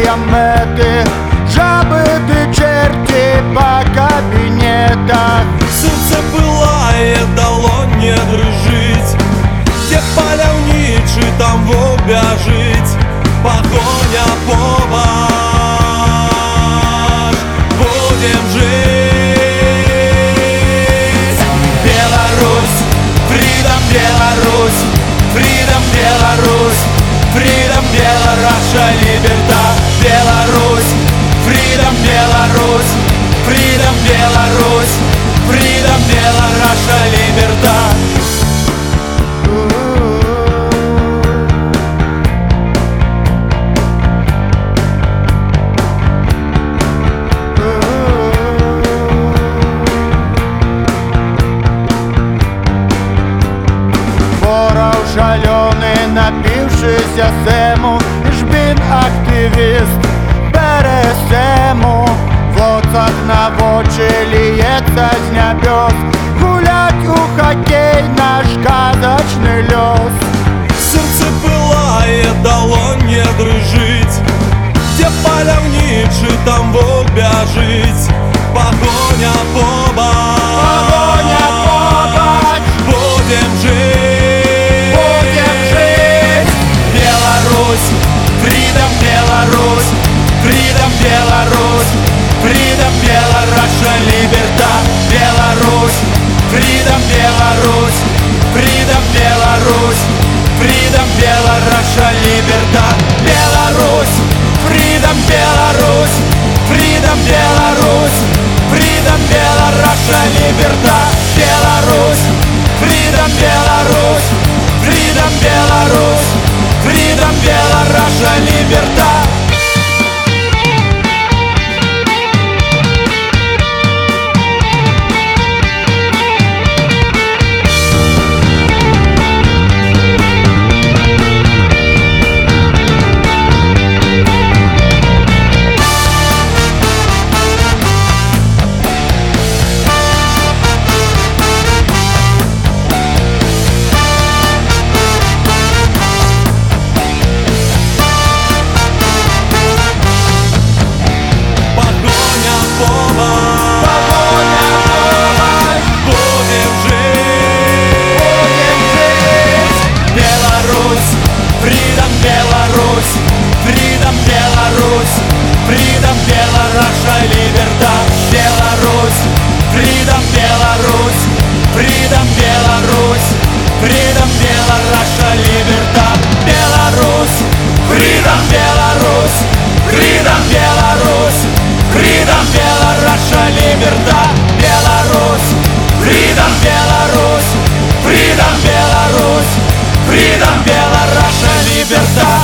мети, жаби ти черти по кабинетах. Сердце пылает, долонье дрыжить, где паляўнічы, там вобя жить. Погоня побач, будем жить. Беларусь, Freedom Беларусь, Freedom Беларусь, Freedom Беларусь, либерта. Беларусь, Freedom Беларусь, Freedom Беларусь, Freedom Беларусь, либерта. Шальоний, напившийся сему, жбін активіст бере сему. В лоцах на очі ліється з небес, гулять у хоккей наш казочный лёс. Сердце пылает, долонье дрыжить, где паляўнічы, там вобя жить. Погоня побач, будем жить. Беларусь, Freedom Беларусь, Freedom Беларусь, Freedom Беларусь, либерта. Беларусь, Freedom Беларусь, Freedom Беларусь, Freedom Беларусь, либерта. Беларусь, Freedom Беларусь, Freedom Беларусь, Freedom Беларусь, либерта. Беларусь, Freedom Беларусь, Freedom Беларусь, Freedom Беларусь, либерта. Freedom Беларусь, Freedom Беларусь, либерта. Беларусь, Freedom Беларусь, Freedom Беларусь, Freedom Беларусь, либерта. Беларусь, Freedom Беларусь, Freedom Беларусь, Freedom Беларусь, либерта. Беларусь, Freedom Беларусь, Freedom Беларусь, Freedom Беларусь, либерта.